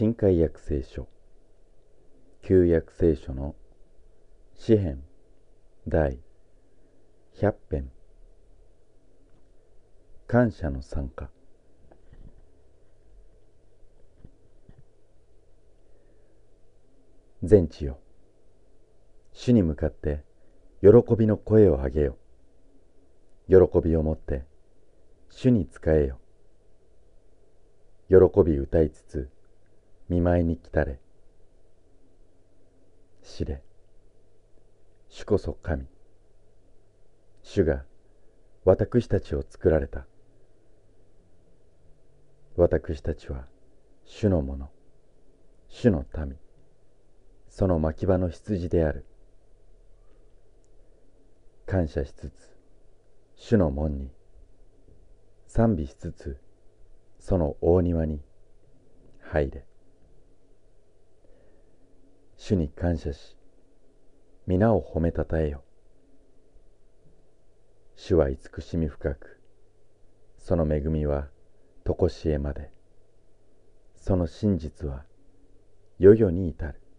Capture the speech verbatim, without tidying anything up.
新海約聖書旧約聖書の詩編第ひゃく編感謝の賛歌。全地よ、主に向かって喜びの声を上げよ。喜びをもって主に仕えよ。喜び歌いつつ見舞いに来たれ。知れ、主こそ神。主が私たちを作られた。私たちは主のもの、主の民、その牧場の羊である。感謝しつつ主の門に、賛美しつつその大庭に入れ。主に感謝し皆を褒めたたえよ。主は慈しみ深く、その恵みはとこしえまで、その真実は世々に至る。